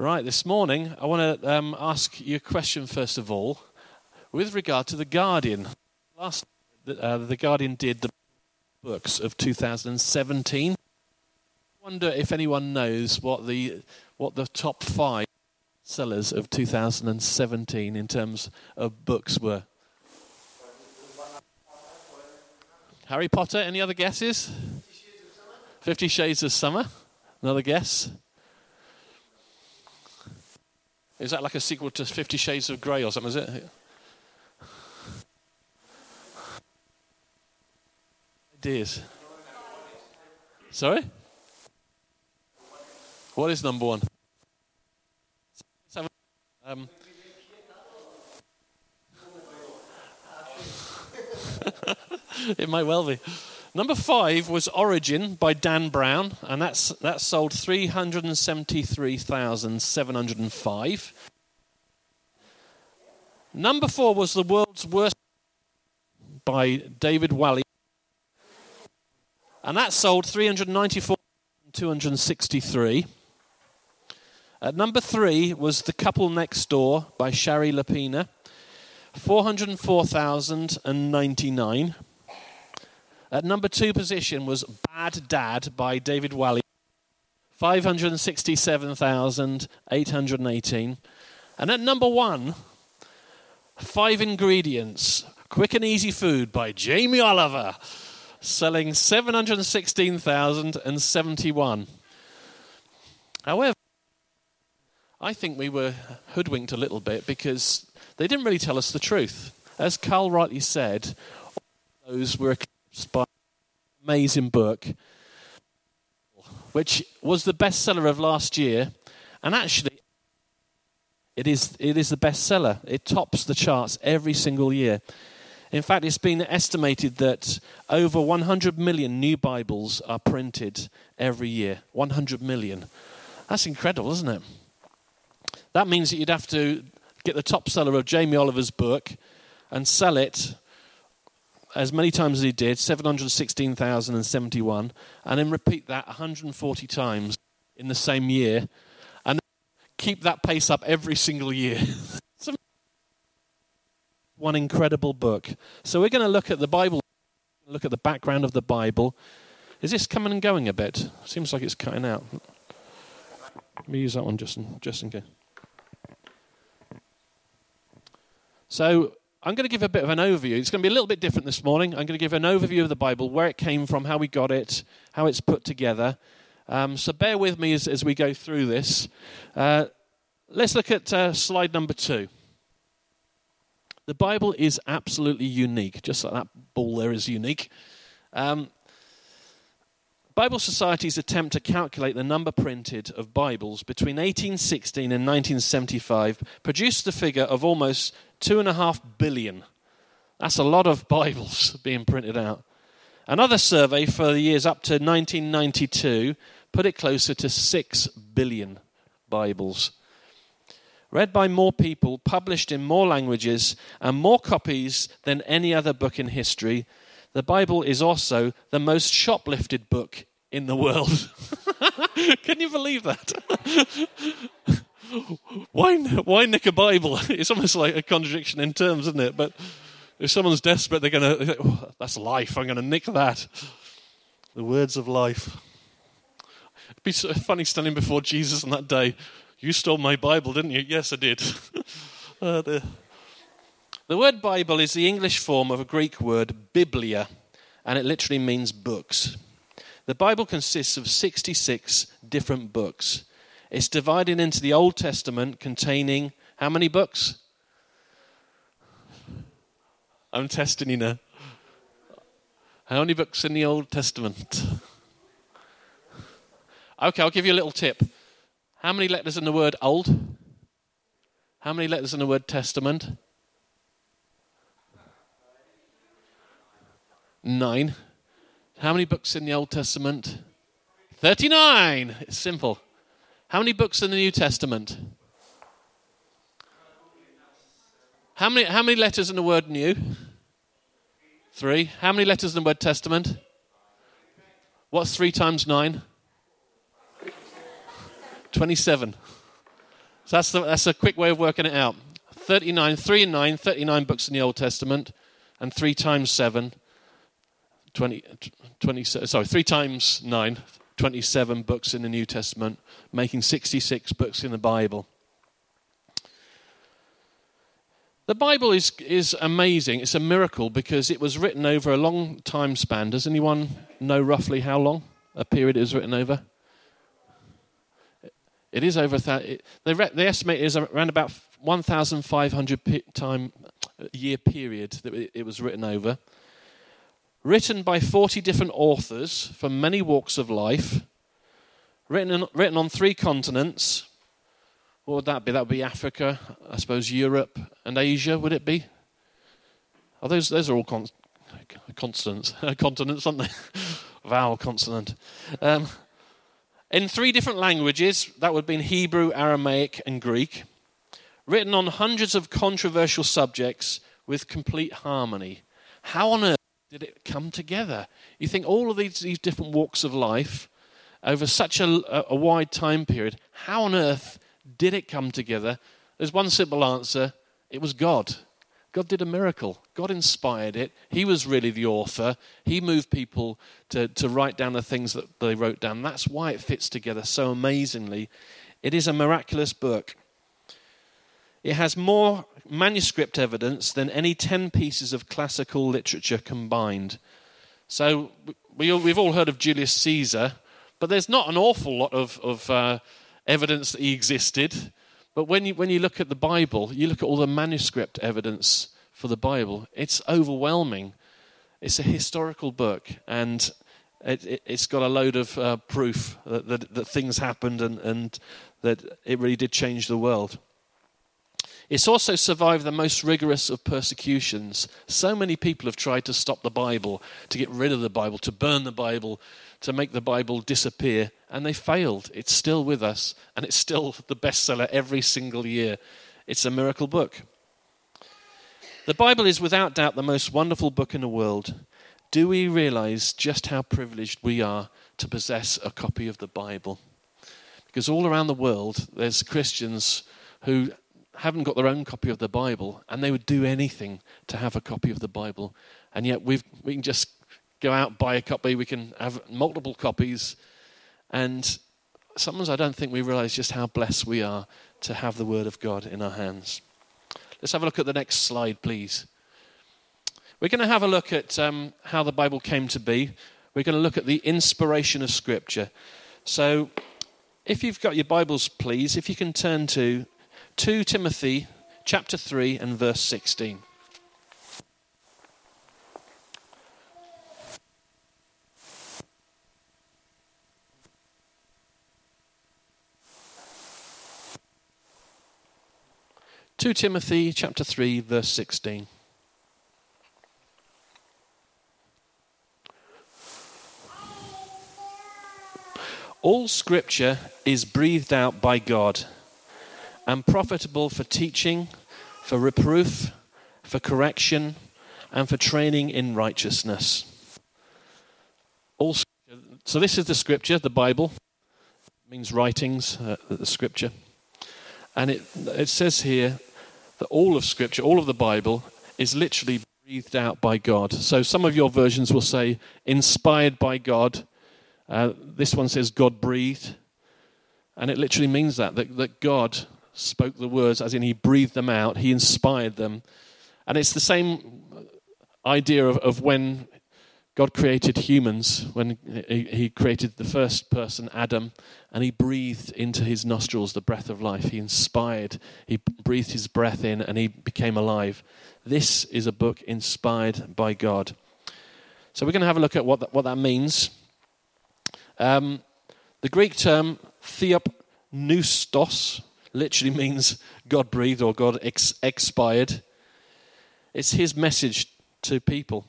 Right, this morning I want to ask you a question first of all, with regard to The Guardian. The Guardian did the books of 2017. I wonder if anyone knows what the top 5 sellers of 2017 in terms of books were. Harry Potter, any other guesses? 50 Shades of Summer, another guess? Is that like a sequel to 50 Shades of Grey or something, is it? Ideas. Sorry? What is number 1? It might well be. Number 5 was Origin by Dan Brown, and that sold 373,705. Number 4 was The World's Worst by David Wally, and that sold 394,263. At number 3 was The Couple Next Door by Shari Lapina, 404,099. At number 2 position was Bad Dad by David Wally, 567,818. And at number 1, 5 Ingredients, Quick and Easy Food by Jamie Oliver, selling 716,071. However, I think we were hoodwinked a little bit because they didn't really tell us the truth. As Carl rightly said, all those were by an amazing book, which was the bestseller of last year, and actually it is the bestseller. It tops the charts every single year. In fact, it's been estimated that over 100 million new Bibles are printed every year. 100 million. That's incredible, isn't it? That means that you'd have to get the top seller of Jamie Oliver's book and sell it as many times as he did, 716,071, and then repeat that 140 times in the same year, and keep that pace up every single year. One incredible book. So we're going to look at the Bible, look at the background of the Bible. Is this coming and going a bit? Seems like it's cutting out. Let me use that one just in case. So I'm going to give a bit of an overview. It's going to be a little bit different this morning. I'm going to give an overview of the Bible, where it came from, how we got it, how it's put together. So bear with me as we go through this. Let's look at slide number 2. The Bible is absolutely unique, just like that ball there is unique. Bible Society's attempt to calculate the number printed of Bibles between 1816 and 1975 produced the figure of almost 2.5 billion. That's a lot of Bibles being printed out. Another survey for the years up to 1992 put it closer to 6 billion Bibles. Read by more people, published in more languages, and more copies than any other book in history, the Bible is also the most shoplifted book in the world. Can you believe that? Why nick a Bible? It's almost like a contradiction in terms, isn't it? But if someone's desperate, they're going to, oh, that's life, I'm going to nick that. The words of life. It'd be so funny standing before Jesus on that day. You stole my Bible, didn't you? Yes, I did. The word Bible is the English form of a Greek word, biblia, and it literally means books. The Bible consists of 66 different books. It's divided into the Old Testament containing how many books? I'm testing you now. How many books in the Old Testament? Okay, I'll give you a little tip. How many letters in the word old? How many letters in the word testament? 9. How many books in the Old Testament? 39. It's simple. How many books in the New Testament? How many letters in the word new? 3. How many letters in the word testament? What's 3 times 9? 27. So that's a quick way of working it out. 39, 3 and 9, 39 books in the Old Testament, and 3 times 7, 20, 3 times 9, 27 books in the New Testament, making 66 books in the Bible. The Bible is amazing. It's a miracle because it was written over a long time span. Does anyone know roughly how long a period it was written over? It is over they estimate it is around about 1,500 year period that it was written over. Written by 40 different authors from many walks of life. Written on 3 continents. What would that be? That would be Africa, I suppose Europe and Asia, would it be? Oh, those are all continents, aren't they? Vowel consonant. In 3 different languages, that would have been Hebrew, Aramaic, and Greek. Written on hundreds of controversial subjects with complete harmony. How on earth did it come together? You think all of these different walks of life over such a wide time period, how on earth did it come together? There's one simple answer. It was God. God did a miracle. God inspired it. He was really the author. He moved people to write down the things that they wrote down. That's why it fits together so amazingly. It is a miraculous book. It has more manuscript evidence than any 10 pieces of classical literature combined. So we've all heard of Julius Caesar, but there's not an awful lot of evidence that he existed. But when you look at the Bible, you look at all the manuscript evidence for the Bible, it's overwhelming. It's a historical book, and it's got a load of proof that things happened and that it really did change the world. It's also survived the most rigorous of persecutions. So many people have tried to stop the Bible, to get rid of the Bible, to burn the Bible, to make the Bible disappear, and they failed. It's still with us, and it's still the bestseller every single year. It's a miracle book. The Bible is without doubt the most wonderful book in the world. Do we realize just how privileged we are to possess a copy of the Bible? Because all around the world, there's Christians who haven't got their own copy of the Bible, and they would do anything to have a copy of the Bible. And yet we can just go out, buy a copy, we can have multiple copies, and sometimes I don't think we realize just how blessed we are to have the Word of God in our hands. Let's have a look at the next slide, please. We're going to have a look at how the Bible came to be. We're going to look at the inspiration of Scripture. So if you've got your Bibles, please, if you can turn to 2 Timothy chapter 3 and verse 16. Two Timothy chapter 3 verse 16. All Scripture is breathed out by God and profitable for teaching, for reproof, for correction, and for training in righteousness. So this is the Scripture, the Bible. It means writings, the Scripture. And it says here that all of Scripture, all of the Bible, is literally breathed out by God. So some of your versions will say inspired by God. This one says God breathed. And it literally means that God spoke the words, as in he breathed them out, he inspired them. And it's the same idea of when God created humans, when he created the first person, Adam, and he breathed into his nostrils the breath of life. He inspired, he breathed his breath in, and he became alive. This is a book inspired by God. So we're going to have a look at what that means. The Greek term theopneustos literally means God breathed or God expired. It's his message to people.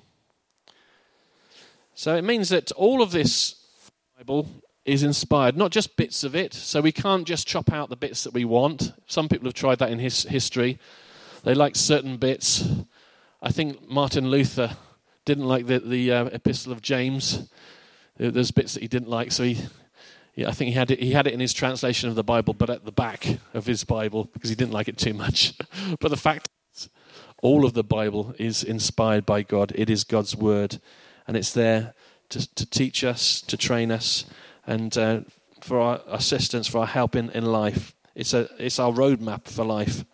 So it means that all of this Bible is inspired, not just bits of it. So we can't just chop out the bits that we want. Some people have tried that in history. They like certain bits. I think Martin Luther didn't like the Epistle of James. There's bits that he didn't like, so Yeah, I think he had it in his translation of the Bible, but at the back of his Bible, because he didn't like it too much. But the fact is, all of the Bible is inspired by God. It is God's word, and it's there to teach us, to train us, and for our assistance, for our help in life. It's our roadmap for life.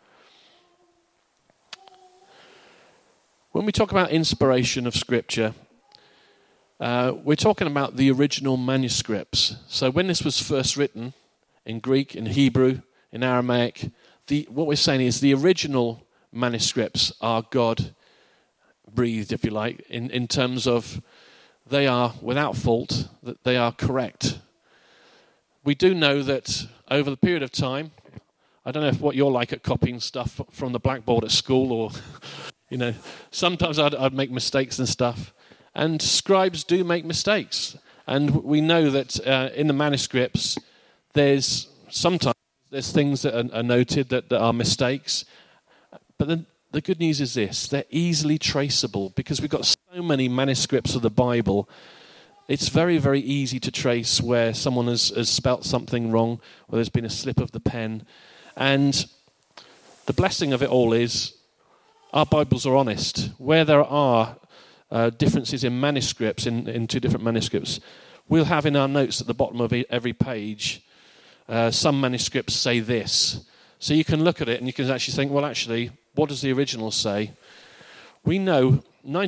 When we talk about inspiration of Scripture, we're talking about the original manuscripts. So when this was first written in Greek, in Hebrew, in Aramaic, what we're saying is the original manuscripts are God-breathed, if you like, in terms of they are without fault, that they are correct. We do know that over the period of time, I don't know what you're like at copying stuff from the blackboard at school, or, sometimes I'd make mistakes and stuff. And scribes do make mistakes. And we know that in the manuscripts, there's things that are noted that are mistakes. But then the good news is this: they're easily traceable, because we've got so many manuscripts of the Bible. It's very, very easy to trace where someone has spelt something wrong, or there's been a slip of the pen. And the blessing of it all is our Bibles are honest. Where there are differences in manuscripts, in two different manuscripts, we'll have in our notes at the bottom of every page, some manuscripts say this. So you can look at it and you can actually think, well, actually, what does the original say? We know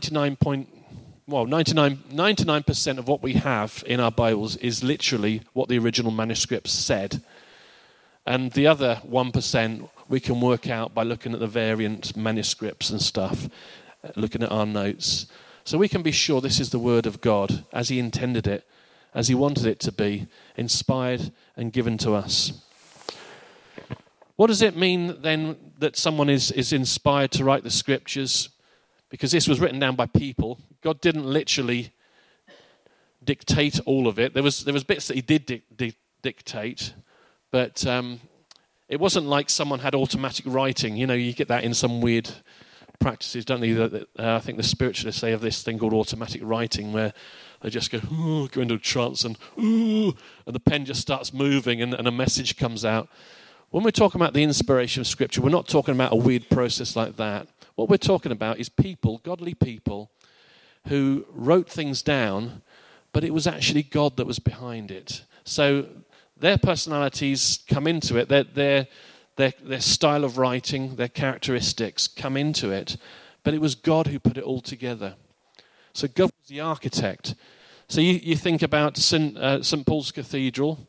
99% of what we have in our Bibles is literally what the original manuscripts said. And the other 1% we can work out by looking at the variant manuscripts and stuff, looking at our notes. So we can be sure this is the Word of God as He intended it, as He wanted it to be, inspired and given to us. What does it mean then that someone is inspired to write the Scriptures? Because this was written down by people. God didn't literally dictate all of it. There was bits that He did dictate, but it wasn't like someone had automatic writing. You get that in some weird practices, don't they? I think the spiritualists, they have this thing called automatic writing, where they just go into a trance and the pen just starts moving and a message comes out. When we're talking about the inspiration of Scripture, we're not talking about a weird process like that. What we're talking about is people, godly people, who wrote things down, but it was actually God that was behind it. So their personalities come into it, their style of writing, their characteristics come into it, but it was God who put it all together. So God was the architect. So you think about St. Paul's Cathedral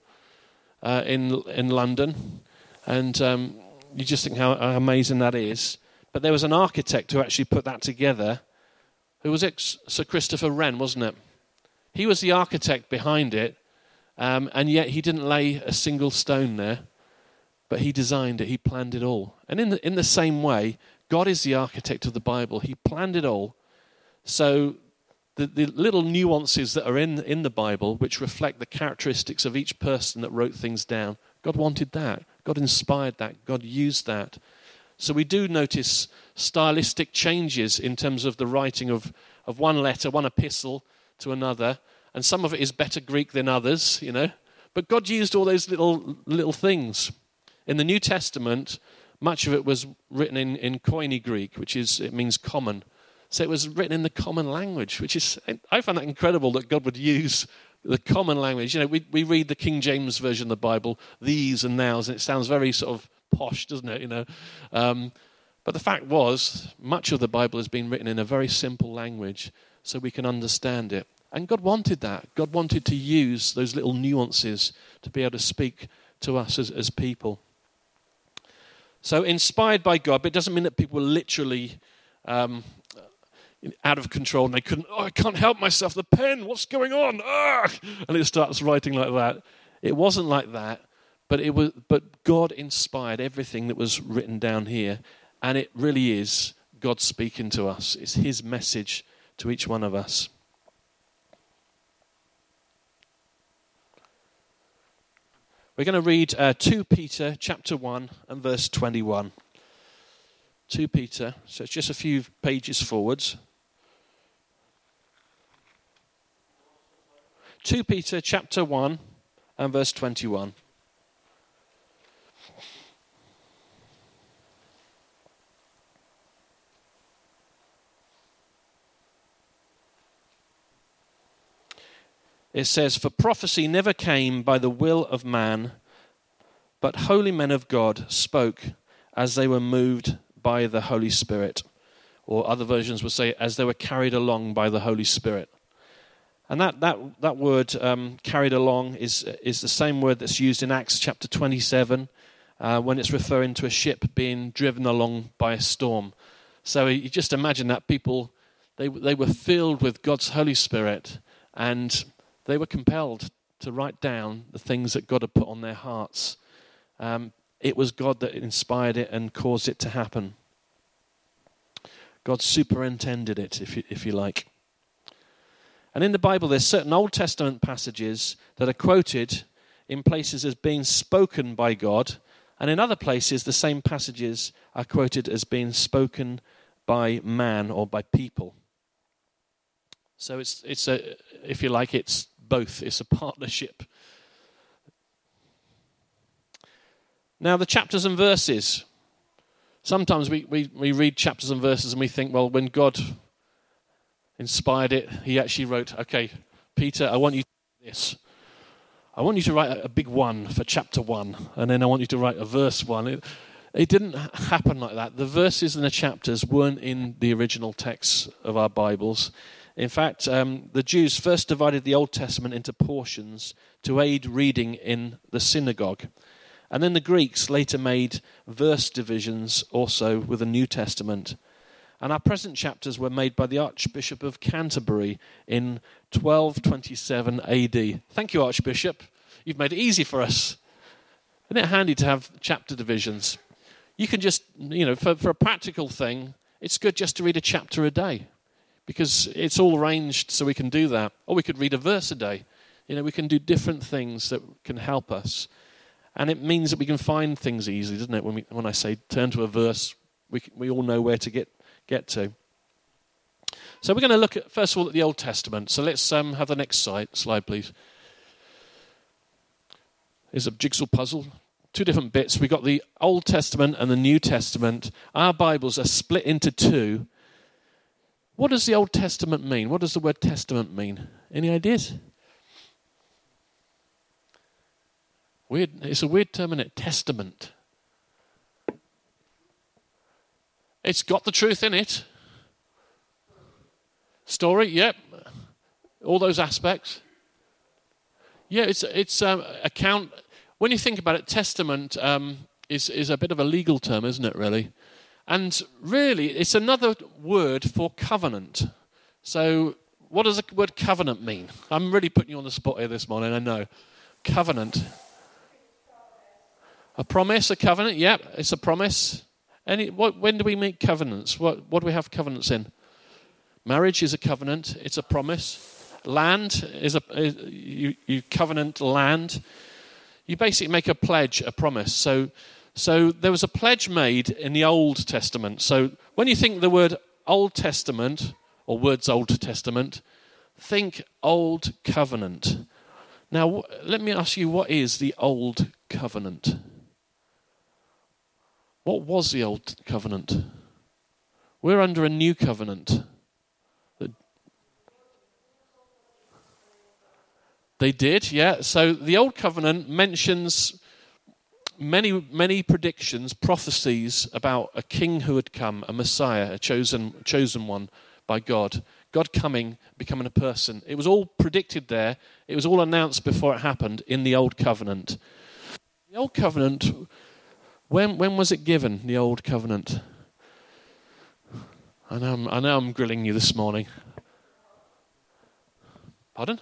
in London, and you just think how amazing that is. But there was an architect who actually put that together. Who was it? Sir Christopher Wren, wasn't it? He was the architect behind it, and yet he didn't lay a single stone there. But he designed it, he planned it all. And in the same way, God is the architect of the Bible. He planned it all. So the little nuances that are in the Bible, which reflect the characteristics of each person that wrote things down, God wanted that. God inspired that. God used that. So we do notice stylistic changes in terms of the writing of one letter, one epistle to another. And some of it is better Greek than others, But God used all those little things. In the New Testament, much of it was written in Koine Greek, it means common. So it was written in the common language, I find that incredible that God would use the common language. We read the King James Version of the Bible, these and nows, and it sounds very sort of posh, doesn't it? But the fact was, much of the Bible has been written in a very simple language so we can understand it. And God wanted that. God wanted to use those little nuances to be able to speak to us as people. So inspired by God, but it doesn't mean that people were literally out of control and they couldn't, I can't help myself, the pen, what's going on? And it starts writing like that. It wasn't like that, but God inspired everything that was written down here, and it really is God speaking to us. It's His message to each one of us. We're going to read 2 Peter chapter 1 and verse 21. 2 Peter, so it's just a few pages forwards. 2 Peter chapter 1 and verse 21. It says, "For prophecy never came by the will of man, but holy men of God spoke as they were moved by the Holy Spirit." Or other versions would say, as they were carried along by the Holy Spirit. And that word, carried along, is the same word that's used in Acts chapter 27, when it's referring to a ship being driven along by a storm. So you just imagine that people, they were filled with God's Holy Spirit, and they were compelled to write down the things that God had put on their hearts. It was God that inspired it and caused it to happen. God superintended it, if you like. And in the Bible, there's certain Old Testament passages that are quoted in places as being spoken by God, and in other places, the same passages are quoted as being spoken by man or by people. So it's a, if you like, it's both. It's a partnership. Now, the chapters and verses. Sometimes we read chapters and verses and we think, well, when God inspired it, he actually wrote, okay, Peter, I want you to do this. I want you to write a big one for chapter 1, and then I want you to write a verse 1. It didn't happen like that. The verses and the chapters weren't in the original texts of our Bibles. In fact, the Jews first divided the Old Testament into portions to aid reading in the synagogue. And then the Greeks later made verse divisions also with the New Testament. And our present chapters were made by the Archbishop of Canterbury in 1227 AD. Thank you, Archbishop. You've made it easy for us. Isn't it handy to have chapter divisions? You can just, for a practical thing, it's good just to read a chapter a day, because it's all arranged so we can do that. Or we could read a verse a day. We can do different things that can help us. And it means that we can find things easily, doesn't it? When I say turn to a verse, we all know where to get to. So we're going to look at, first of all, at the Old Testament. So let's have the next slide, please. Here's a jigsaw puzzle. 2 different bits. We've got the Old Testament and the New Testament. Our Bibles are split into 2. What does the Old Testament mean? What does the word testament mean? Any ideas? Weird. It's a weird term, isn't it? Testament. It's got the truth in it. Story, yep. All those aspects. Yeah, it's account. When you think about it, testament is a bit of a legal term, isn't it, really? And really, it's another word for covenant. So what does the word covenant mean? I'm really putting you on the spot here this morning, I know. Covenant. A promise, a covenant, yep, it's a promise. When do we make covenants? What do we have covenants in? Marriage is a covenant, it's a promise. Land you covenant land. You basically make a pledge, a promise. So there was a pledge made in the Old Testament. So when you think the word Old Testament, or words Old Testament, think Old Covenant. Now, let me ask you, what is the Old Covenant? What was the Old Covenant? We're under a new covenant. They did, yeah. So the Old Covenant mentions many predictions, prophecies about a king who had come, a Messiah, a chosen one by God. God coming, becoming a person. It was all predicted there. It was all announced before it happened in the Old Covenant. The Old Covenant, when was it given, the Old Covenant? I know I'm grilling you this morning. Pardon?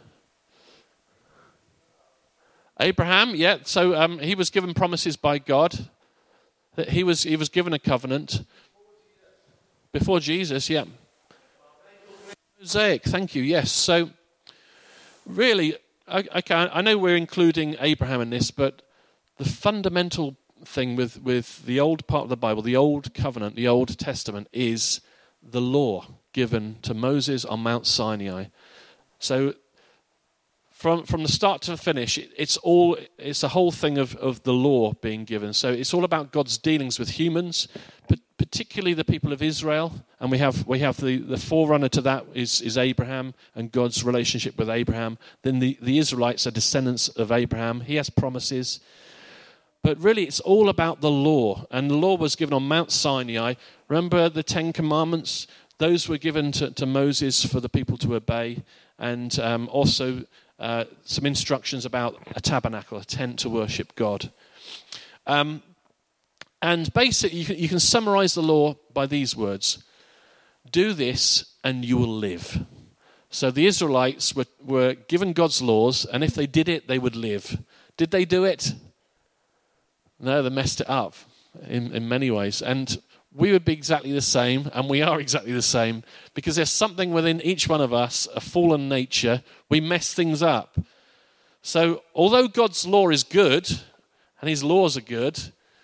Abraham, yeah. So he was given promises by God. That he was given a covenant before Jesus, yeah. Mosaic, thank you, yes. So really, I know we're including Abraham in this, but the fundamental thing with the old part of the Bible, the Old Covenant, the Old Testament, is the law given to Moses on Mount Sinai. So from the start to the finish, it's a whole thing of the law being given. So it's all about God's dealings with humans, but particularly the people of Israel. And we have the forerunner to that is Abraham and God's relationship with Abraham. Then the Israelites are descendants of Abraham. He has promises. But really, it's all about the law. And the law was given on Mount Sinai. Remember the Ten Commandments? Those were given to Moses for the people to obey. And also some instructions about a tabernacle, a tent to worship God. And basically, you can summarize the law by these words. Do this and you will live. So the Israelites were given God's laws, and if they did it, they would live. Did they do it? No, they messed it up in many ways. And we would be exactly the same, and we are exactly the same, because there's something within each one of us, a fallen nature. We mess things up. So although God's law is good, and his laws are good,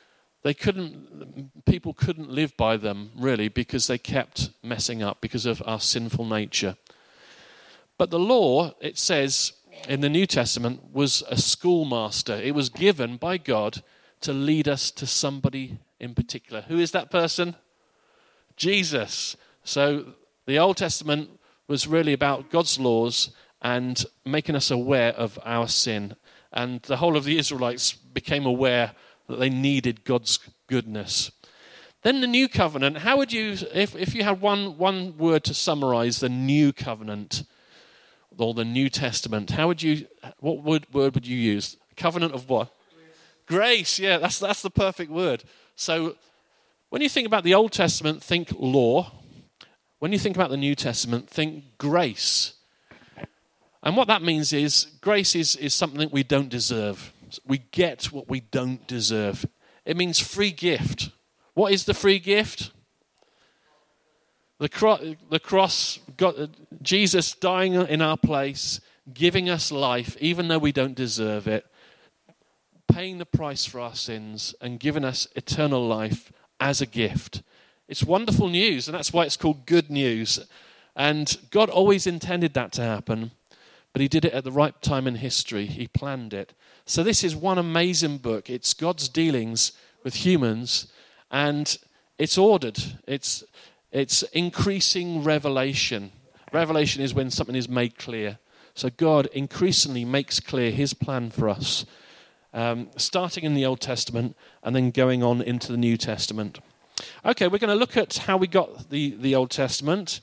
people couldn't live by them, really, because they kept messing up because of our sinful nature. But the law, it says in the New Testament, was a schoolmaster. It was given by God to lead us to somebody in particular. Who is that person? Jesus. So the Old Testament was really about God's laws and making us aware of our sin. And the whole of the Israelites became aware that they needed God's goodness. Then the New Covenant. How would you, if you had one word to summarize the New Covenant or the New Testament, what word would you use? Covenant of what? Grace. Yeah, that's the perfect word. So when you think about the Old Testament, think law. When you think about the New Testament, think grace. And what that means is grace is something that we don't deserve. We get what we don't deserve. It means free gift. What is the free gift? The cross, Jesus dying in our place, giving us life, even though we don't deserve it, paying the price for our sins and giving us eternal life as a gift. It's wonderful news, and that's why it's called good news. And God always intended that to happen, but he did it at the right time in history. He planned it. So this is one amazing book. It's God's dealings with humans, and it's ordered. It's increasing revelation. Revelation is when something is made clear. So God increasingly makes clear his plan for us, starting in the Old Testament and then going on into the New Testament. Okay, we're going to look at how we got the Old Testament.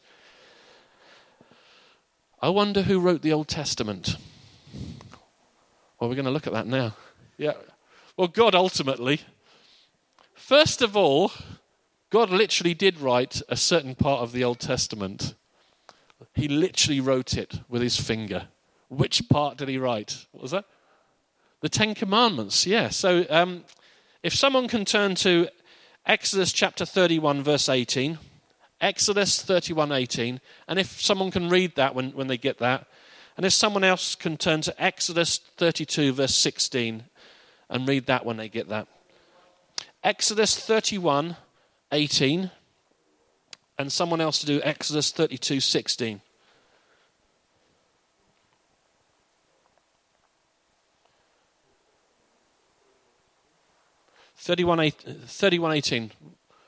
I wonder who wrote the Old Testament. Well, we're going to look at that now. Yeah. Well, God ultimately. First of all, God literally did write a certain part of the Old Testament. He literally wrote it with his finger. Which part did he write? What was that? The Ten Commandments, yeah. So if someone can turn to Exodus chapter 31, verse 18. Exodus 31:18, and if someone can read that when they get that, and if someone else can turn to Exodus 32 verse 16 and read that when they get that. Exodus 31:18, and someone else to do Exodus 32:16. Thirty-one 18.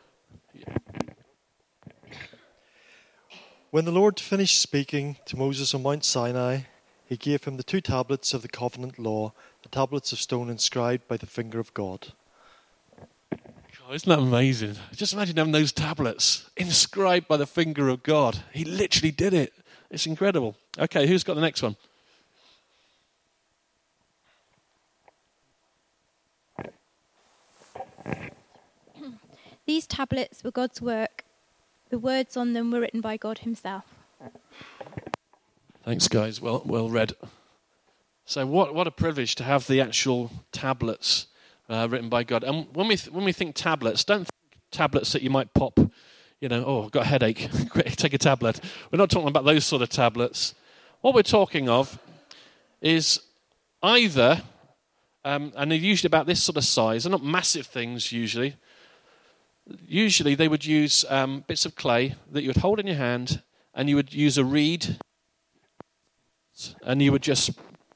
When the Lord finished speaking to Moses on Mount Sinai, he gave him the 2 tablets of the covenant law, the tablets of stone inscribed by the finger of God. God, isn't that amazing? Just imagine having those tablets inscribed by the finger of God. He literally did it. It's incredible. Okay, who's got the next one? These tablets were God's work. The words on them were written by God himself. Thanks, guys. Well read. So what a privilege to have the actual tablets written by God. And when we think tablets, don't think tablets that you might pop, I've got a headache, quick, take a tablet. We're not talking about those sort of tablets. What we're talking of is either, and they're usually about this sort of size, they're not massive things usually. Usually they would use bits of clay that you would hold in your hand, and you would use a reed, and you would just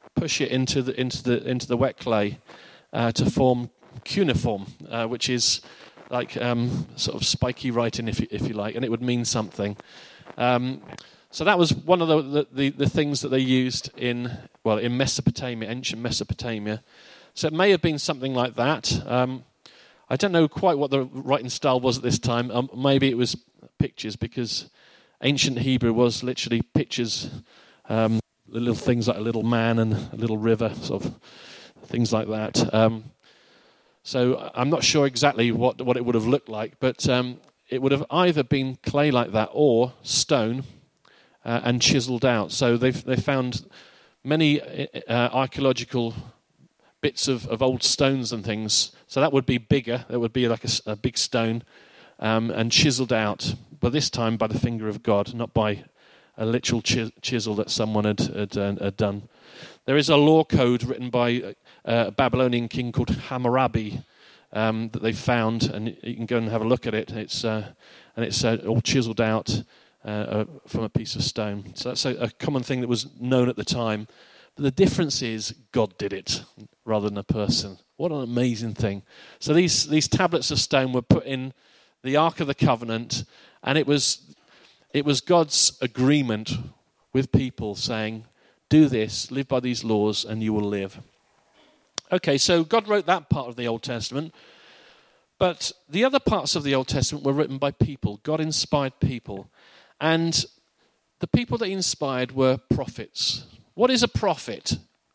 push it into the wet clay to form cuneiform, which is like sort of spiky writing, if you like, and it would mean something. So that was one of the things that they used in Mesopotamia, ancient Mesopotamia. So it may have been something like that. I don't know quite what the writing style was at this time. Maybe it was pictures, because ancient Hebrew was literally pictures, little things like a little man and a little river, sort of things like that. So I'm not sure exactly what it would have looked like, but it would have either been clay like that or stone and chiseled out. So they found many archaeological bits of old stones and things. So that would be bigger. That would be like a big stone and chiseled out, but this time by the finger of God, not by a literal chisel that someone had done. There is a law code written by a Babylonian king called Hammurabi that they found, and you can go and have a look at it. It's all chiseled out from a piece of stone. So that's a common thing that was known at the time. But the difference is God did it rather than a person. What an amazing thing. So these tablets of stone were put in the Ark of the Covenant, and it was God's agreement with people saying, do this, live by these laws, and you will live. Okay, so God wrote that part of the Old Testament, but the other parts of the Old Testament were written by people. God inspired people, and the people that he inspired were prophets. What is a prophet?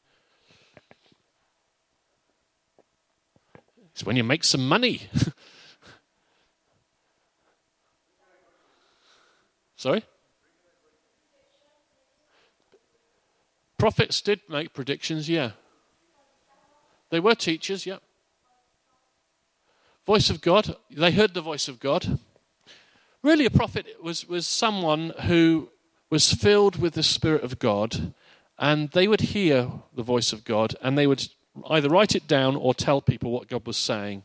It's when you make some money. Sorry? Prophets did make predictions, yeah. They were teachers, yeah. Voice of God, they heard the voice of God. Really, a prophet was someone who was filled with the Spirit of God, and they would hear the voice of God, and they would either write it down or tell people what God was saying.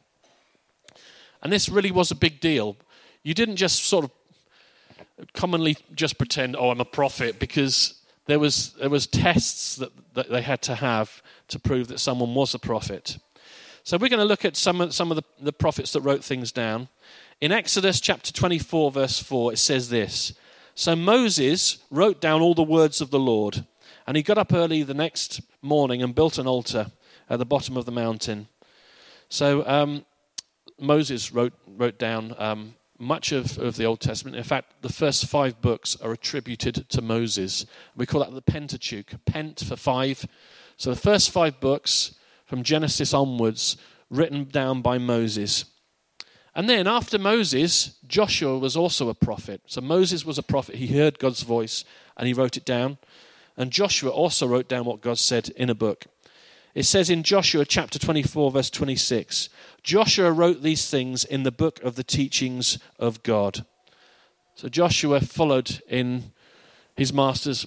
And this really was a big deal. You didn't just sort of commonly just pretend, I'm a prophet, because there was tests that they had to have to prove that someone was a prophet. So we're going to look at some of the prophets that wrote things down. In Exodus chapter 24, verse 4, it says this: So Moses wrote down all the words of the Lord, and he got up early the next morning and built an altar at the bottom of the mountain. So Moses wrote down much of the Old Testament. In fact, the first 5 books are attributed to Moses. We call that the Pentateuch. Pent for 5. So the first 5 books from Genesis onwards, written down by Moses. And then after Moses, Joshua was also a prophet. So Moses was a prophet. He heard God's voice and he wrote it down. And Joshua also wrote down what God said in a book. It says in Joshua chapter 24, verse 26, Joshua wrote these things in the book of the teachings of God. So Joshua followed in his master's,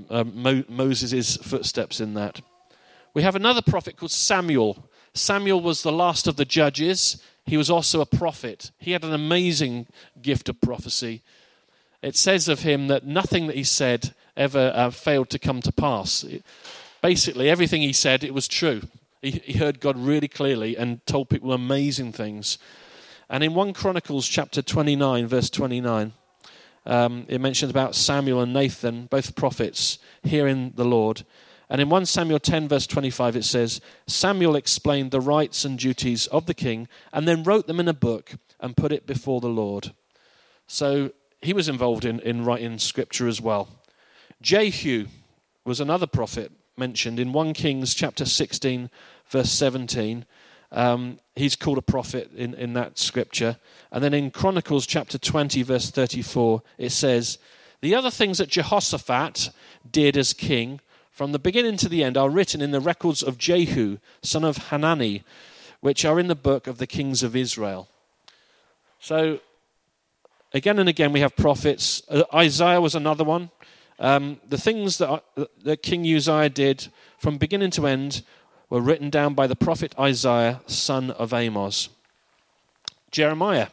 Moses' footsteps in that. We have another prophet called Samuel. Samuel was the last of the judges. He was also a prophet. He had an amazing gift of prophecy. It says of him that nothing that he said ever failed to come to pass. Basically, everything he said, it was true. He heard God really clearly and told people amazing things. And in 1 Chronicles chapter 29, verse 29, it mentions about Samuel and Nathan, both prophets, hearing the Lord. And in 1 Samuel 10, verse 25, it says, Samuel explained the rights and duties of the king and then wrote them in a book and put it before the Lord. So he was involved in writing scripture as well. Jehu was another prophet mentioned in 1 Kings chapter 16, verse 17. He's called a prophet in that scripture. And then in Chronicles chapter 20, verse 34, it says, The other things that Jehoshaphat did as king, from the beginning to the end, are written in the records of Jehu, son of Hanani, which are in the book of the kings of Israel. So, again and again we have prophets. Isaiah was another one. The things that King Uzziah did from beginning to end were written down by the prophet Isaiah, son of Amos. Jeremiah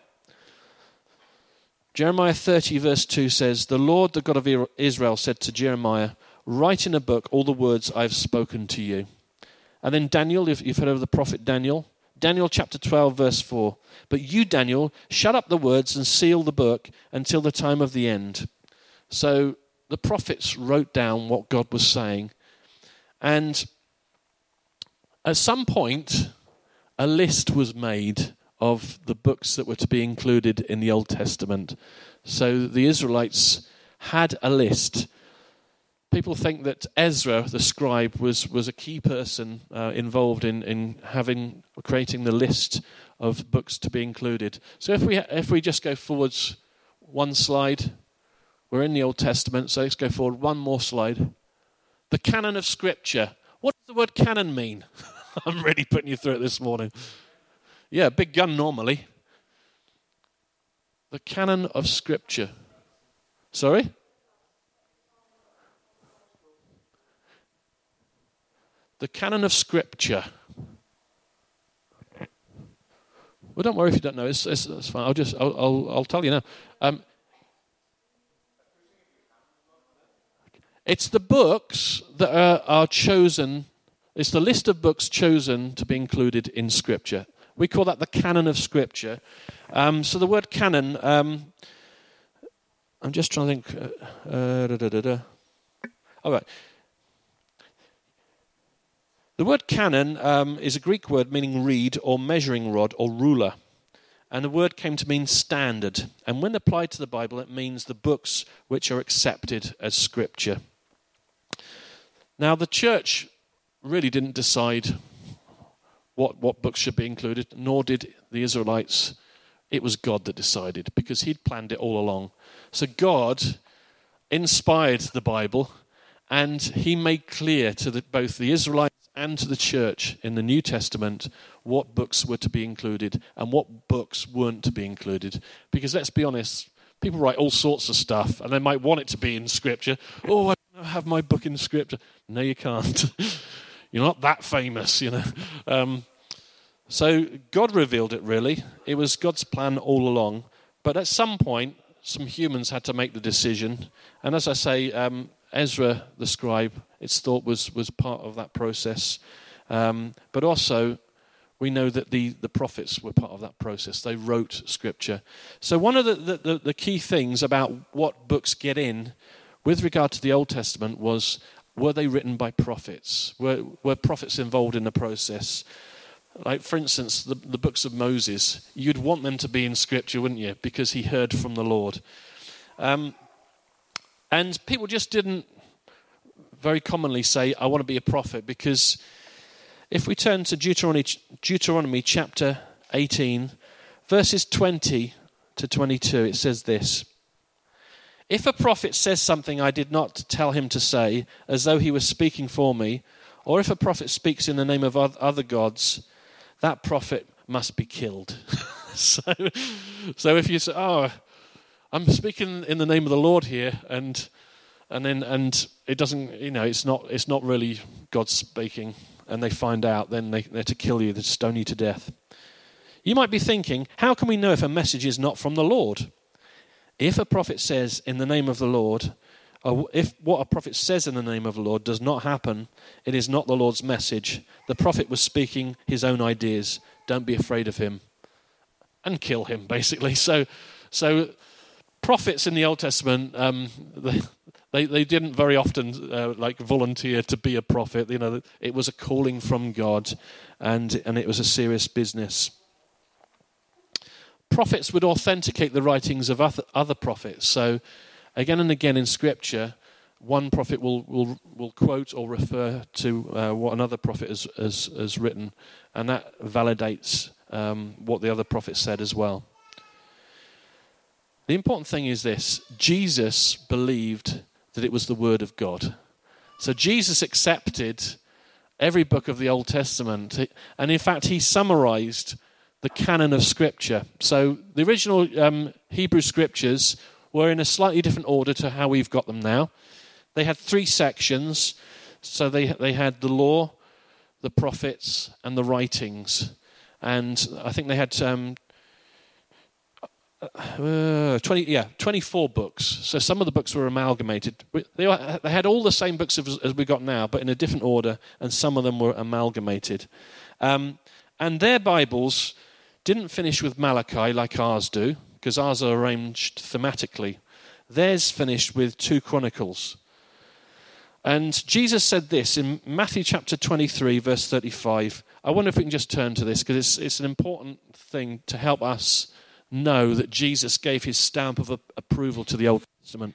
30, verse 2 says, The Lord, the God of Israel, said to Jeremiah, write in a book all the words I've spoken to you. And then Daniel, if you've heard of the prophet Daniel, Daniel chapter 12, verse 4. But you, Daniel, shut up the words and seal the book until the time of the end. So the prophets wrote down what God was saying. And at some point, a list was made of the books that were to be included in the Old Testament. So the Israelites had a list. People think that Ezra, the scribe, was a key person involved in creating the list of books to be included. So if we just go forwards one slide, we're in the Old Testament, so let's go forward one more slide. The canon of Scripture. What does the word canon mean? I'm really putting you through it this morning. Yeah, big gun normally. The canon of Scripture. Sorry? The canon of Scripture. Well, don't worry if you don't know. It's fine. I'll tell you now. It's the books that are chosen. It's the list of books chosen to be included in Scripture. We call that the canon of Scripture. So the word canon. I'm just trying to think. All right. The word canon is a Greek word meaning reed or measuring rod or ruler. And the word came to mean standard. And when applied to the Bible, it means the books which are accepted as Scripture. Now, the church really didn't decide what books should be included, nor did the Israelites. It was God that decided, because he'd planned it all along. So God inspired the Bible, and he made clear to both the Israelites and to the church in the New Testament what books were to be included and what books weren't to be included. Because let's be honest, people write all sorts of stuff and they might want it to be in Scripture. Oh, I don't have my book in Scripture. No, you can't. You're not that famous, you know. So God revealed it, really. It was God's plan all along. But at some point, some humans had to make the decision. And as I say, Ezra, the scribe, it's thought was part of that process. But also, we know that the prophets were part of that process. They wrote Scripture. So one of the key things about what books get in with regard to the Old Testament was, were they written by prophets? Were prophets involved in the process? Like, for instance, the books of Moses, you'd want them to be in Scripture, wouldn't you? Because he heard from the Lord. And people just didn't very commonly say, I want to be a prophet, because if we turn to Deuteronomy chapter 18, verses 20 to 22, it says this: If a prophet says something I did not tell him to say, as though he was speaking for me, or if a prophet speaks in the name of other gods, that prophet must be killed. So if you say, oh, I'm speaking in the name of the Lord here, and it doesn't, it's not really God speaking, and they find out, then they're to kill you, they stone you to death. You might be thinking, how can we know if a message is not from the Lord? If a prophet says in the name of the Lord, or if what a prophet says in the name of the Lord does not happen, it is not the Lord's message. The prophet was speaking his own ideas. Don't be afraid of him. And kill him, basically. So prophets in the Old Testament, they didn't very often volunteer to be a prophet. It was a calling from God, and it was a serious business. Prophets would authenticate the writings of other prophets. So again and again in Scripture, one prophet will quote or refer to what another prophet has written, and that validates what the other prophet said as well. The important thing is this: Jesus believed that it was the Word of God. So Jesus accepted every book of the Old Testament, and in fact he summarized the canon of Scripture. So the original Hebrew Scriptures were in a slightly different order to how we've got them now. They had 3 sections. So they had the law, the prophets, and the writings. And I think they had 24 books. So some of the books were amalgamated. They had all the same books as we got now, but in a different order, and some of them were amalgamated. And their Bibles didn't finish with Malachi like ours do, because ours are arranged thematically. Theirs finished with 2 Chronicles. And Jesus said this in Matthew chapter 23, verse 35. I wonder if we can just turn to this, because it's an important thing to help us know that Jesus gave his stamp of approval to the Old Testament.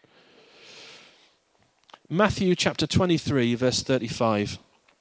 Matthew chapter 23, verse 35.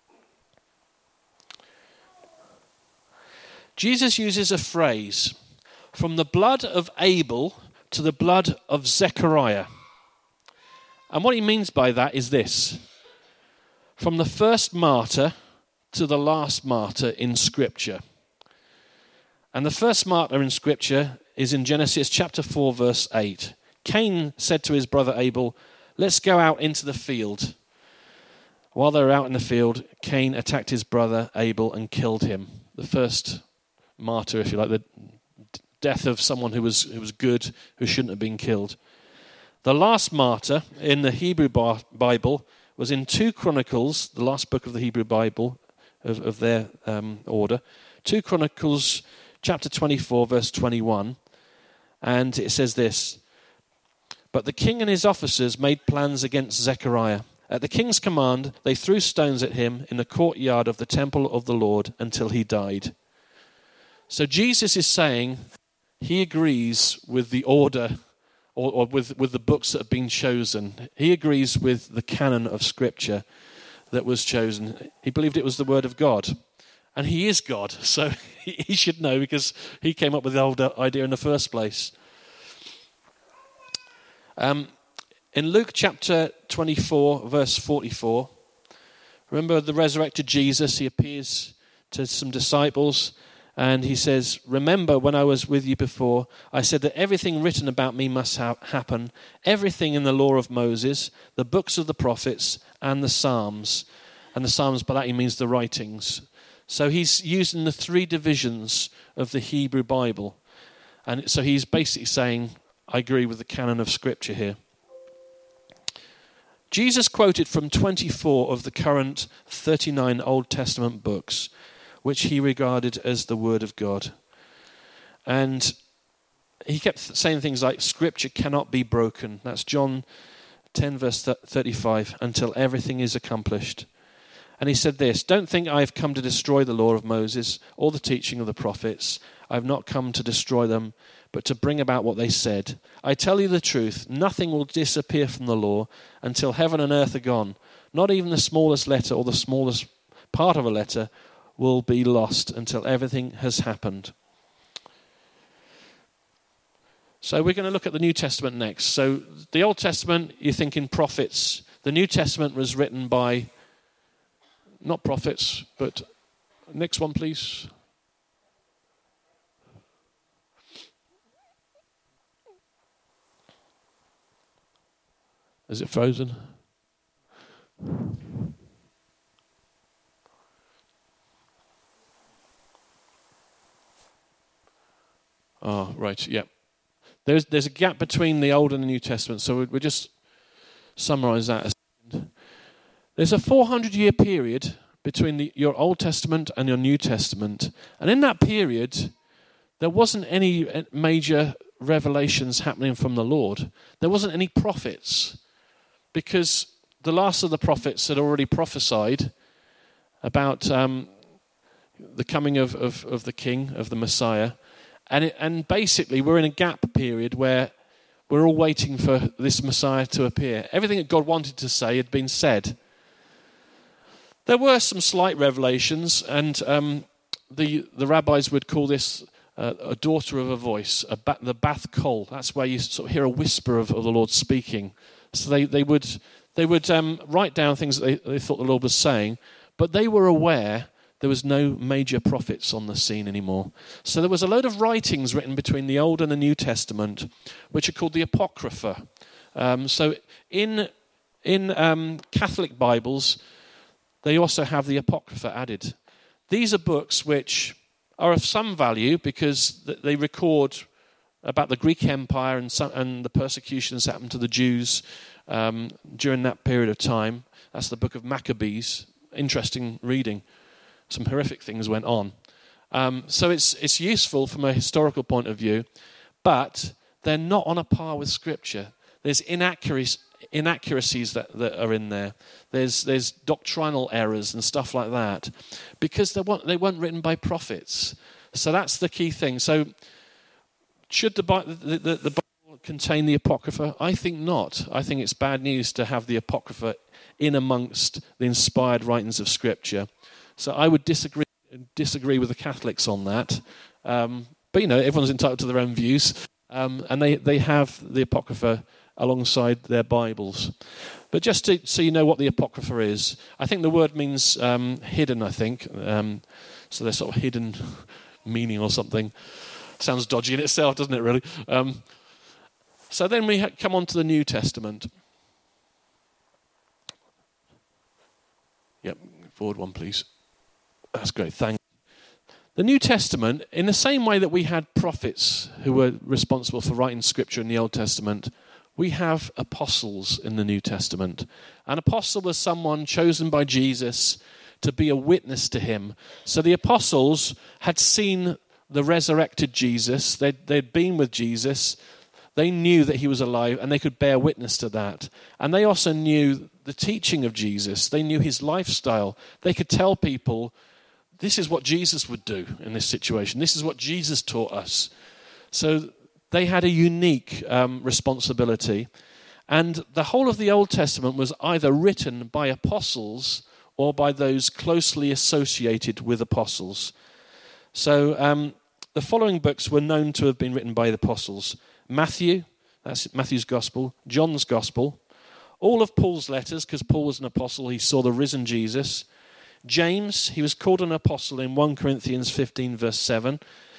Jesus uses a phrase, from the blood of Abel to the blood of Zechariah. And what he means by that is this: from the first martyr to the last martyr in Scripture. And the first martyr in Scripture is in Genesis chapter 4, verse 8. Cain said to his brother Abel, "Let's go out into the field." While they were out in the field, Cain attacked his brother Abel and killed him. The first martyr, if you like, the death of someone who was good, who shouldn't have been killed. The last martyr in the Hebrew Bible was in 2 Chronicles, the last book of the Hebrew Bible of their order. 2 Chronicles chapter 24, verse 21. And it says this: "But the king and his officers made plans against Zechariah. At the king's command, they threw stones at him in the courtyard of the temple of the Lord until he died." So Jesus is saying he agrees with the order or with the books that have been chosen. He agrees with the canon of Scripture that was chosen. He believed it was the Word of God. And he is God, so he should know, because he came up with the old idea in the first place. In Luke chapter 24, verse 44, remember the resurrected Jesus? He appears to some disciples and he says, "Remember when I was with you before, I said that everything written about me must happen, everything in the law of Moses, the books of the prophets, and the Psalms." And the Psalms, by that he means the writings. So he's using the 3 divisions of the Hebrew Bible. And so he's basically saying, I agree with the canon of Scripture here. Jesus quoted from 24 of the current 39 Old Testament books, which he regarded as the Word of God. And he kept saying things like, Scripture cannot be broken. That's John 10, verse 35, until everything is accomplished. And he said this: "Don't think I have come to destroy the law of Moses or the teaching of the prophets. I have not come to destroy them, but to bring about what they said. I tell you the truth, nothing will disappear from the law until heaven and earth are gone. Not even the smallest letter or the smallest part of a letter will be lost until everything has happened." So we're going to look at the New Testament next. So the Old Testament, you're thinking prophets. The New Testament was written by not prophets, but next one, please. Is it frozen? Oh, right, yeah. There's a gap between the Old and the New Testament, so we'll just summarize that a second. There's a 400-year period between your Old Testament and your New Testament. And in that period, there wasn't any major revelations happening from the Lord. There wasn't any prophets, because the last of the prophets had already prophesied about the coming of the King, of the Messiah. And basically, we're in a gap period where we're all waiting for this Messiah to appear. Everything that God wanted to say had been said. There were some slight revelations, and the rabbis would call this a daughter of a voice, the Bath Kol. That's where you sort of hear a whisper of the Lord speaking. So they would write down things that they thought the Lord was saying, but they were aware there was no major prophets on the scene anymore. So there was a load of writings written between the Old and the New Testament, which are called the Apocrypha. So in Catholic Bibles, they also have the Apocrypha added. These are books which are of some value because they record about the Greek Empire and the persecutions that happened to the Jews during that period of time. That's the book of Maccabees. Interesting reading. Some horrific things went on. So it's useful from a historical point of view, but they're not on a par with Scripture. There's inaccuracies that are in there. There's doctrinal errors and stuff like that, because they weren't written by prophets. So that's the key thing. So should the Bible contain the Apocrypha? I think not. I think it's bad news to have the Apocrypha in amongst the inspired writings of Scripture. So I would disagree with the Catholics on that. But everyone's entitled to their own views, and they have the Apocrypha alongside their Bibles. But just so you know what the Apocrypha is, I think the word means hidden, I think. So they're sort of hidden meaning or something. Sounds dodgy in itself, doesn't it, really? So then we come on to the New Testament. Yep, forward one, please. That's great, thanks. The New Testament, in the same way that we had prophets who were responsible for writing Scripture in the Old Testament, we have apostles in the New Testament. An apostle was someone chosen by Jesus to be a witness to him. So the apostles had seen the resurrected Jesus. They'd been with Jesus. They knew that he was alive, and they could bear witness to that. And they also knew the teaching of Jesus. They knew his lifestyle. They could tell people, this is what Jesus would do in this situation. This is what Jesus taught us. So they had a unique responsibility. And the whole of the Old Testament was either written by apostles or by those closely associated with apostles. So the following books were known to have been written by the apostles. Matthew, that's Matthew's Gospel, John's Gospel, all of Paul's letters, because Paul was an apostle, he saw the risen Jesus. James, he was called an apostle in 1 Corinthians 15, verse 7,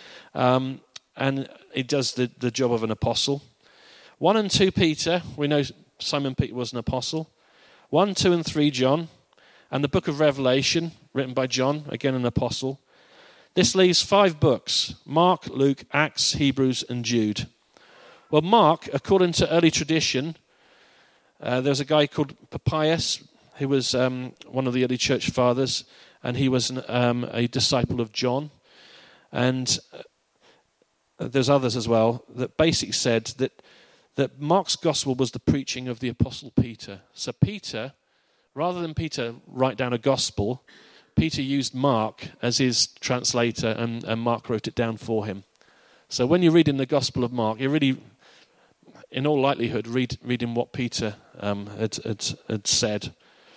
and he does the job of an apostle. 1 and 2 Peter, we know Simon Peter was an apostle. 1, 2 and 3 John, and the book of Revelation, written by John, again an apostle. This leaves 5 books: Mark, Luke, Acts, Hebrews, and Jude. Well, Mark, according to early tradition, there was a guy called Papias, who was one of the early church fathers, and he was a disciple of John. And there's others as well that basically said that Mark's gospel was the preaching of the apostle Peter. So Peter, rather than Peter write down a gospel, Peter used Mark as his translator, and Mark wrote it down for him. So when you're reading the Gospel of Mark, you're really, in all likelihood, reading what Peter had said.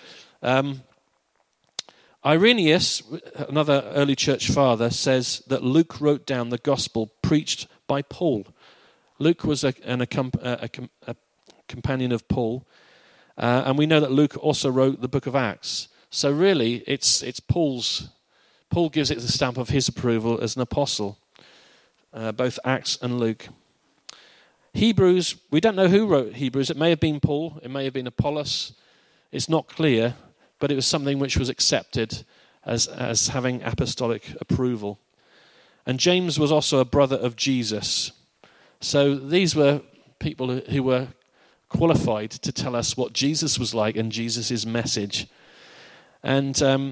Irenaeus, another early church father, says that Luke wrote down the Gospel preached by Paul. Luke was a companion of Paul, and we know that Luke also wrote the book of Acts. So really, it's Paul's. Paul gives it the stamp of his approval as an apostle, both Acts and Luke. Hebrews, we don't know who wrote Hebrews. It may have been Paul. It may have been Apollos. It's not clear, but it was something which was accepted as having apostolic approval. And James was also a brother of Jesus. So these were people who were qualified to tell us what Jesus was like and Jesus' message. And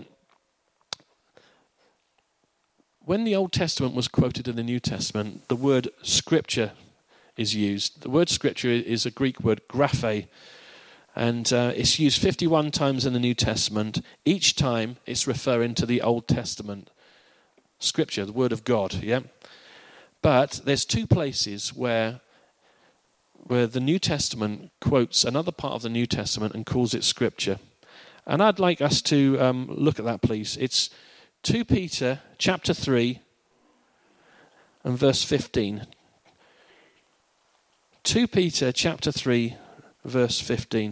when the Old Testament was quoted in the New Testament, the word scripture is used. The word scripture is a Greek word, graphe, and it's used 51 times in the New Testament. Each time it's referring to the Old Testament scripture, the word of God, yeah? But there's 2 places where the New Testament quotes another part of the New Testament and calls it scripture. And I'd like us to look at that, please. It's 2 Peter chapter 3 and verse 15. 2 Peter chapter 3, verse 15.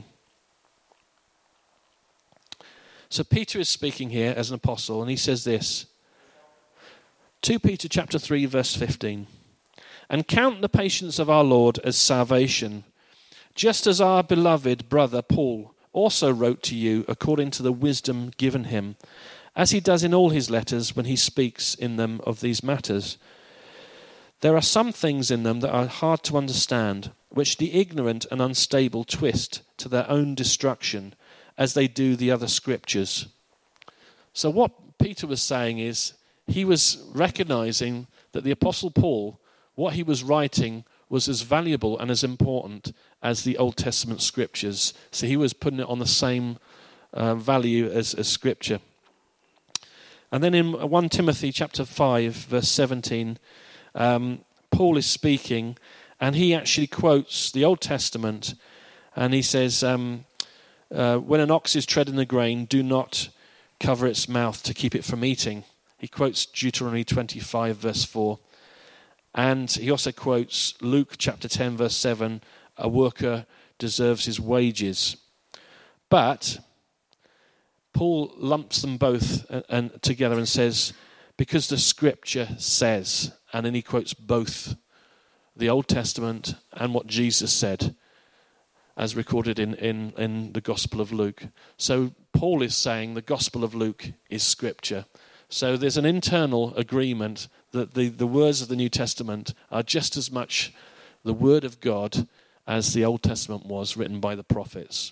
So Peter is speaking here as an apostle, and he says this. 2 Peter chapter 3, verse 15. And count the patience of our Lord as salvation, just as our beloved brother Paul also wrote to you according to the wisdom given him, as he does in all his letters when he speaks in them of these matters. There are some things in them that are hard to understand, which the ignorant and unstable twist to their own destruction, as they do the other scriptures. So what Peter was saying is, he was recognizing that the Apostle Paul, what he was writing was as valuable and as important as the Old Testament scriptures. So he was putting it on the same value as Scripture. And then in 1 Timothy chapter 5, verse 17, Paul is speaking, and he actually quotes the Old Testament, and he says, when an ox is treading the grain, do not cover its mouth to keep it from eating. He quotes Deuteronomy 25, verse 4. And he also quotes Luke chapter 10, verse 7, a worker deserves his wages. But Paul lumps them both and together and says, because the scripture says, and then he quotes both the Old Testament and what Jesus said, as recorded in the Gospel of Luke. So Paul is saying the Gospel of Luke is scripture. So there's an internal agreement that the words of the New Testament are just as much the word of God as the Old Testament was, written by the prophets.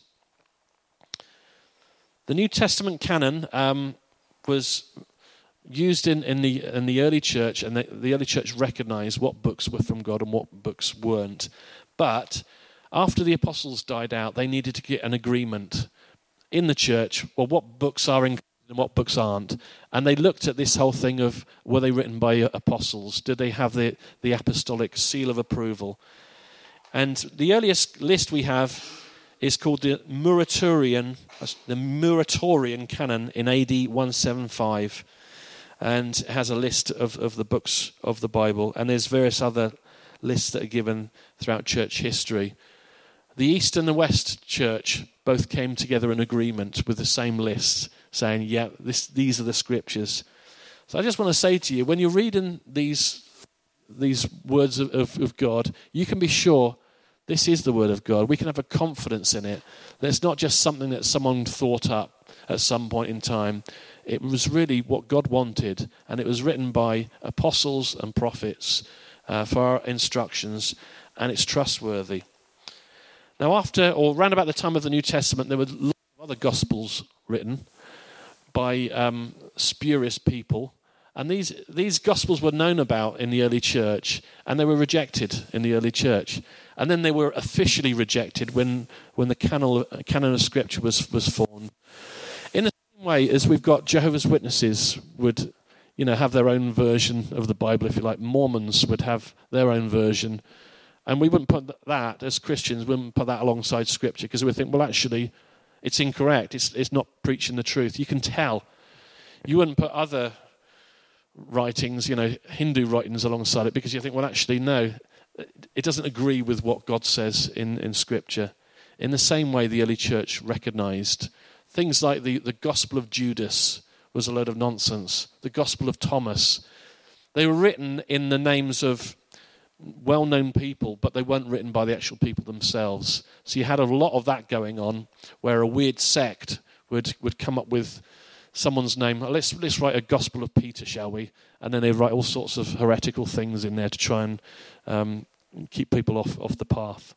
The New Testament canon was used in the early church, and the early church recognized what books were from God and what books weren't. But after the apostles died out, they needed to get an agreement in the church, well, what books are included and what books aren't. And they looked at this whole thing of, were they written by apostles? Did they have the apostolic seal of approval? And the earliest list we have is called the Muratorian canon in AD 175, and it has a list of the books of the Bible, and there's various other lists that are given throughout church history. The East and the West Church both came together in agreement with the same list, saying, yeah, these are the scriptures. So I just want to say to you, when you're reading these words of God, you can be sure this is the word of God. We can have a confidence in it. That it's not just something that someone thought up at some point in time. It was really what God wanted, and it was written by apostles and prophets for our instructions, and it's trustworthy. Now, around about the time of the New Testament, there were lots of other gospels written by spurious people, and these gospels were known about in the early church, and they were rejected in the early church. And then they were officially rejected when the canon of Scripture was formed. In the same way as we've got Jehovah's Witnesses would, have their own version of the Bible, if you like. Mormons would have their own version. And we wouldn't put that, as Christians, we wouldn't put that alongside Scripture, because we think, well, actually, it's incorrect. It's not preaching the truth. You can tell. You wouldn't put other writings, Hindu writings alongside it, because you think, well, actually, no, it doesn't agree with what God says in Scripture. In the same way, the early church recognized things like the Gospel of Judas was a load of nonsense. The Gospel of Thomas. They were written in the names of well-known people, but they weren't written by the actual people themselves. So you had a lot of that going on, where a weird sect would come up with someone's name. Let's write a Gospel of Peter, shall we? And then they write all sorts of heretical things in there to try and keep people off the path.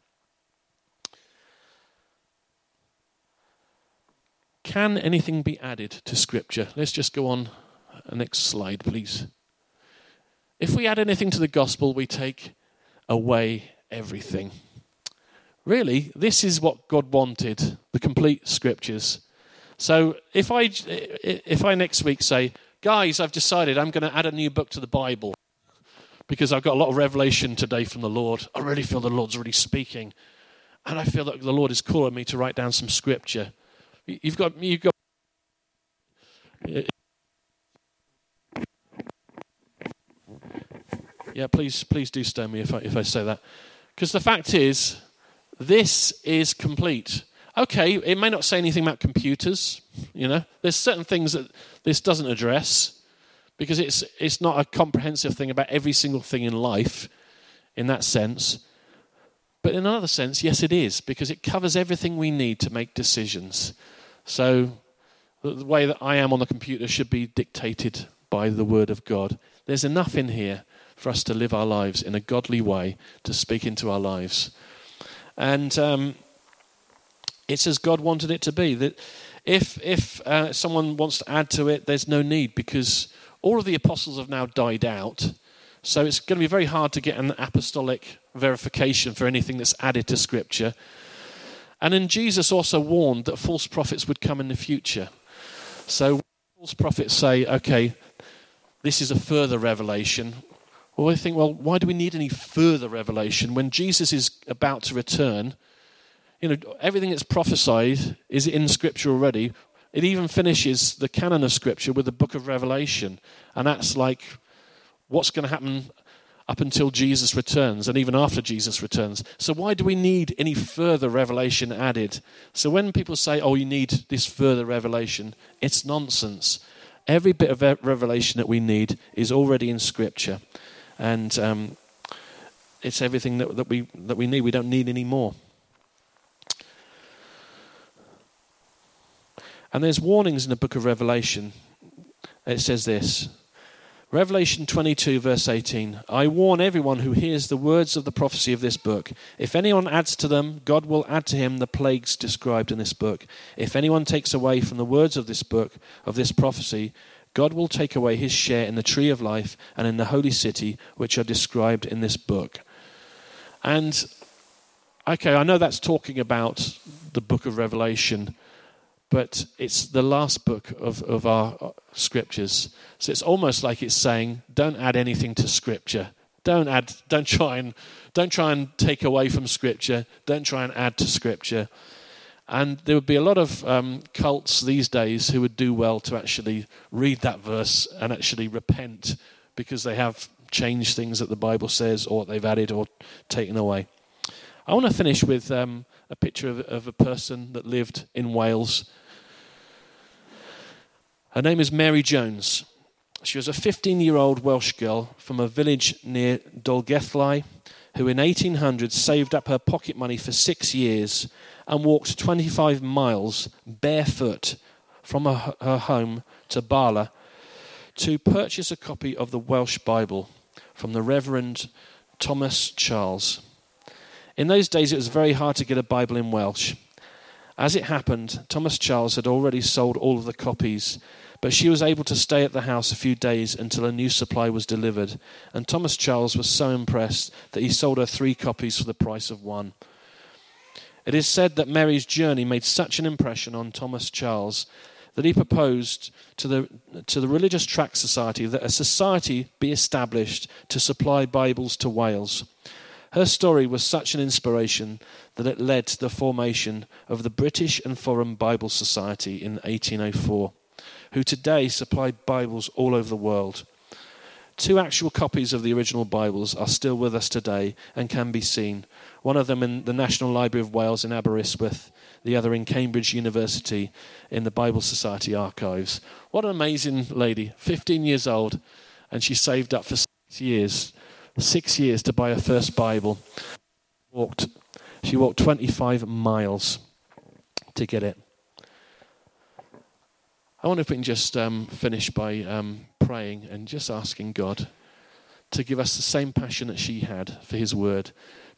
Can anything be added to Scripture? Let's just go on. Next slide, please. If we add anything to the gospel, we take away everything. Really, this is what God wanted, the complete Scriptures. So if I next week say, guys, I've decided I'm going to add a new book to the Bible because I've got a lot of revelation today from the Lord. I really feel the Lord's really speaking. And I feel that the Lord is calling me to write down some Scripture. You've got. Yeah, please do stone me if I say that. Because the fact is, this is complete. Okay, it may not say anything about computers, There's certain things that this doesn't address, because it's not a comprehensive thing about every single thing in life, in that sense. But in another sense, yes, it is, because it covers everything we need to make decisions. So the way that I am on the computer should be dictated by the Word of God. There's enough in here for us to live our lives in a godly way, to speak into our lives. And it's as God wanted it to be. That if someone wants to add to it, there's no need, because all of the apostles have now died out. So it's going to be very hard to get an apostolic verification for anything that's added to Scripture. And then Jesus also warned that false prophets would come in the future. So false prophets say, okay, this is a further revelation. Well, I think, well, why do we need any further revelation when Jesus is about to return? You know, everything that's prophesied is in Scripture already. It even finishes the canon of Scripture with the book of Revelation. And that's like what's going to happen up until Jesus returns and even after Jesus returns. So why do we need any further revelation added? So when people say, oh, you need this further revelation, it's nonsense. Every bit of revelation that we need is already in Scripture. And it's everything that we need. We don't need any more. And there's warnings in the book of Revelation. It says this, Revelation 22, verse 18, I warn everyone who hears the words of the prophecy of this book. If anyone adds to them, God will add to him the plagues described in this book. If anyone takes away from the words of this book, of this prophecy, God will take away his share in the tree of life and in the holy city, which are described in this book. And, okay, I know that's talking about the book of Revelation, but it's the last book of our scriptures. So it's almost like it's saying, don't add anything to Scripture. Don't try and take away from Scripture. Don't try and add to Scripture. And there would be a lot of cults these days who would do well to actually read that verse and actually repent because they have changed things that the Bible says or they've added or taken away. I want to finish with a picture of a person that lived in Wales. Her name is Mary Jones. She was a 15-year-old Welsh girl from a village near Dolgellau who in 1800 saved up her pocket money for 6 years and walked 25 miles barefoot from her home to Bala to purchase a copy of the Welsh Bible from the Reverend Thomas Charles. In those days, it was very hard to get a Bible in Welsh. As it happened, Thomas Charles had already sold all of the copies, but she was able to stay at the house a few days until a new supply was delivered, and Thomas Charles was so impressed that he sold her 3 copies for the price of 1. It is said that Mary's journey made such an impression on Thomas Charles that he proposed to the Religious Tract Society that a society be established to supply Bibles to Wales. Her story was such an inspiration that it led to the formation of the British and Foreign Bible Society in 1804, who today supply Bibles all over the world. 2 actual copies of the original Bibles are still with us today and can be seen. One of them in the National Library of Wales in Aberystwyth, the other in Cambridge University in the Bible Society archives. What an amazing lady, 15 years old, and she saved up for 6 years. 6 years to buy her first Bible. She walked 25 miles to get it. I wonder if we can just finish by praying and just asking God to give us the same passion that she had for his word,